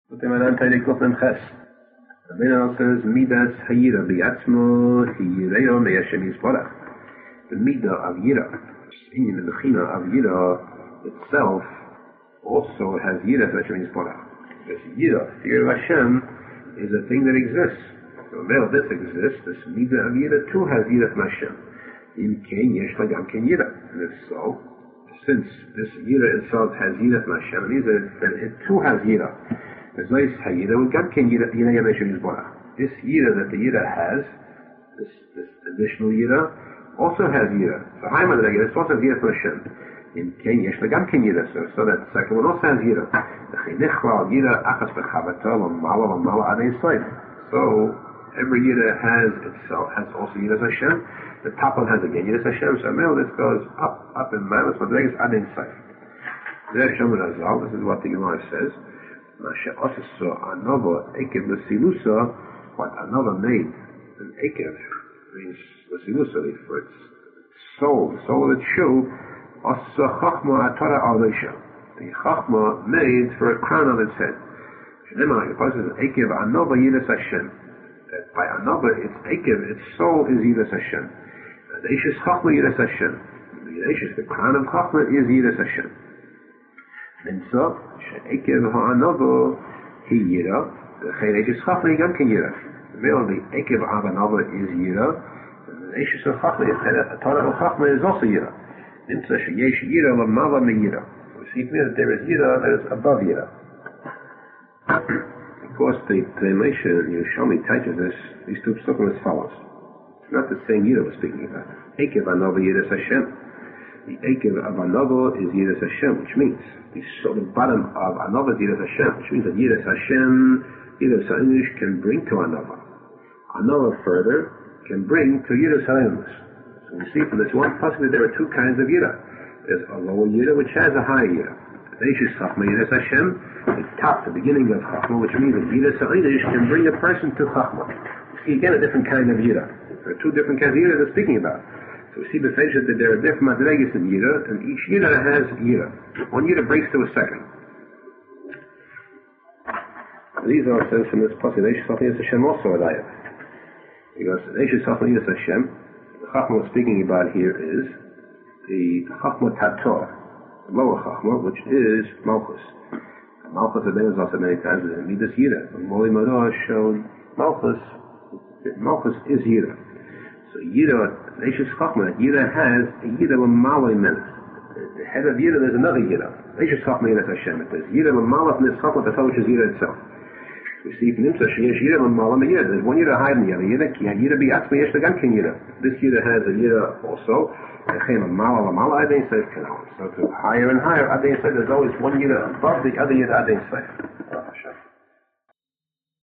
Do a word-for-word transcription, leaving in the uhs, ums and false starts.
But then I'm telling you, Ches. The Rabbeinu says, Midas Hayira Biatzmo Hiyireyo Me'Hashem Yisborach. The Midah of Yira, in the Bechina of Yira itself, also has Yira of Hashem Yisborach. This Yira, fear of Hashem, is a thing that exists. So now this exists, this Midah of Yira too has Yira from Hashem. Im Ken Yesh Lagam Ken Yira. And if so, since this Yira itself has Yira from Hashem, it means that it too has Yira. There's nice Hayira with Gam Ken Yira Yira Hashem Yisborach. This Yira that the Yira has, this, this additional Yira, also has Yira. So Haimad Yira also has Yira from Hashem. In Ken Yesh Lagam Ken Yira. So, so that second one also has Yira. So every Yira has itself, has also Yira Hashem. The top one has again Yira Hashem. So now this goes up, up in minus, but there is Adin Seif. This is what the Gemara says. What another made an Ekev means Lasilusa for its soul, the soul of its shoe. The Chachma made for a crown on its head. The person says Ekev Anova Yiras Hashem. That by Anova its Ekev, its soul is Yiras Hashem. The Eishis Chachma Yiras Hashem. The Eishis, the crown of Chachma is Yiras Hashem. And so, Ekev Ha'anova Hi Yira. The Chen Eishis Chachma Yigam Ken Yira. The male of the Ekev Ha'anova is Yira. The Eishis Chachma is Torah of Chachma is also Yira. And so, Yesh Yira Lamala Me Yira. We see here that there is Yira that is above Yira. Of course, the translation in Yerushalmi teaches us these two psukim as follows. It's not the same Yira we're speaking about. Ekev Anova Yiras Hashem. The Ekev of Anova is Yiras Hashem, which means the, so the bottom of Anova is Yiras Hashem, which means that Yiras Hashem, Yiras HaEinish can bring to Anova. Anova further can bring to Yiras HaEinish. So we see from this one pasuk that there are two kinds of Yira. There's a lower Yira which has a higher Yira. The Eishis Chachma Yiras Hashem, the top, the beginning of Chachma, which means that Yiras HaEinish can bring a person to Chachma. See again a different kind of Yira. There are two different kinds of Yira they're speaking about. So we see the fact that there are different madregas in Yira, and each Yira has Yira. One Yira breaks to a second. These are says from this pasuk, Eishis Chachma Yiras Hashem also a dayah. Because Eishis Chachma Yiras Hashem, the Chachma we're speaking about here is the Chachma Tator, the lower Chachma, which is Malchus. Malchus, the name is also many times, is Midas Yira. When Moli Marah showed Malchus, Malchus is Yira. So Yira, Eishis Chachma, Yira has a Yira L'maloi Menes. The head of Yira, there's another Yira. Eishis Chachma Yiras Hashem. There's Yira L'maloi from this Chachma, that's which is Yira itself. We see from Nimsa, Sheyesh Yira L'maloi Yira. There's one Yira higher than the other. Yira, Yira Bi'atzma Yesh L'gam Ken Yira. This Yira has a Yira also. Echem L'maloi L'maloi Adin Seif Kenon. So to higher and higher Adin Seif, there's always one Yira above the other Yira Adin Seif.